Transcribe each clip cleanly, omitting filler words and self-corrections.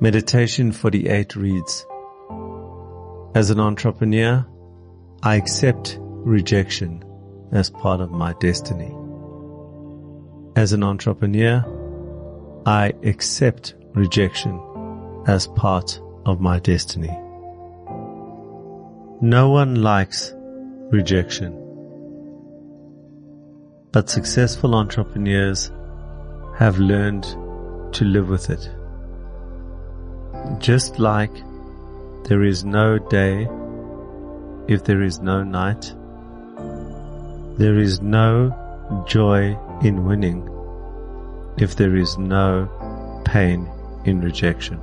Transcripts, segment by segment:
Meditation 48 reads, as an entrepreneur, I accept rejection as part of my destiny. As an entrepreneur, I accept rejection as part of my destiny. No one likes rejection, but successful entrepreneurs have learned to live with it. Just like there is no day if there is no night, there is no joy in winning if there is no pain in rejection.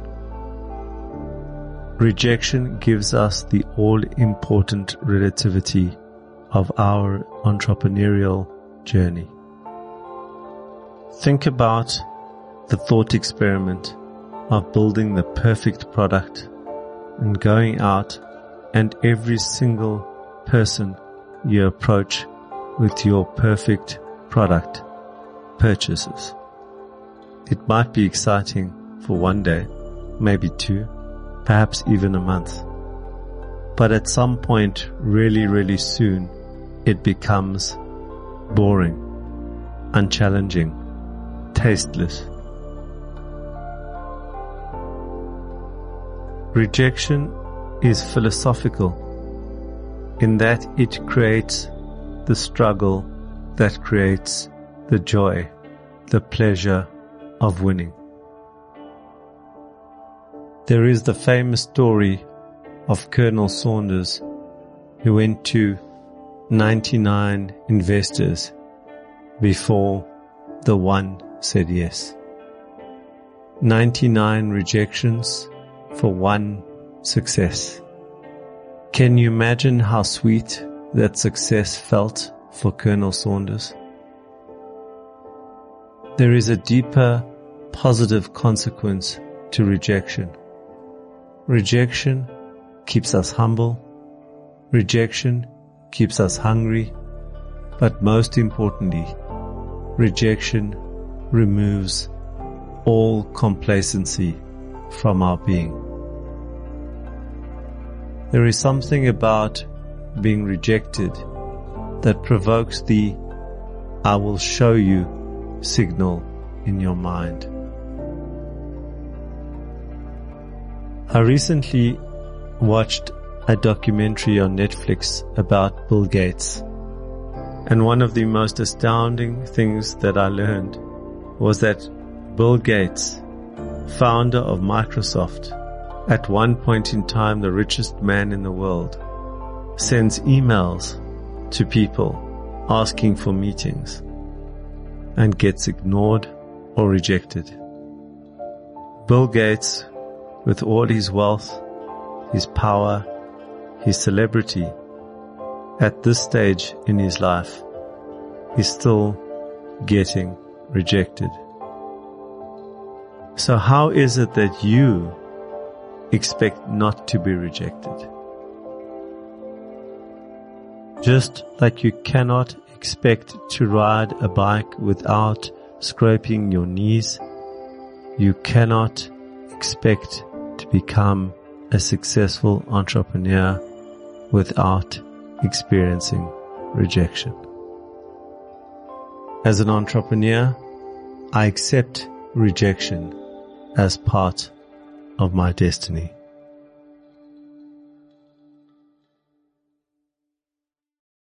Rejection gives us the all-important relativity of our entrepreneurial journey. Think about the thought experiment of building the perfect product and going out and every single person you approach with your perfect product purchases. It might be exciting for one day, maybe two, perhaps even a month. But at some point, really soon, it becomes boring, unchallenging, tasteless. Rejection is philosophical in that it creates the struggle that creates the joy, the pleasure of winning. There is the famous story of Colonel Saunders, who went to 99 investors before the one said yes. 99 rejections for one success. Can you imagine how sweet that success felt for Colonel Saunders? There is a deeper positive consequence to rejection. Rejection keeps us humble. Rejection keeps us hungry. But most importantly, rejection removes all complacency from our being. There is something about being rejected that provokes the "I will show you" signal in your mind. I recently watched a documentary on Netflix about Bill Gates, and one of the most astounding things that I learned was that Bill Gates, founder of Microsoft, at one point in time the richest man in the world, sends emails to people asking for meetings and gets ignored or rejected. Bill Gates, with all his wealth, his power, his celebrity, at this stage in his life, is still getting rejected. So how is it that you expect not to be rejected? Just like you cannot expect to ride a bike without scraping your knees, you cannot expect to become a successful entrepreneur without experiencing rejection. As an entrepreneur, I accept rejection as part of my destiny.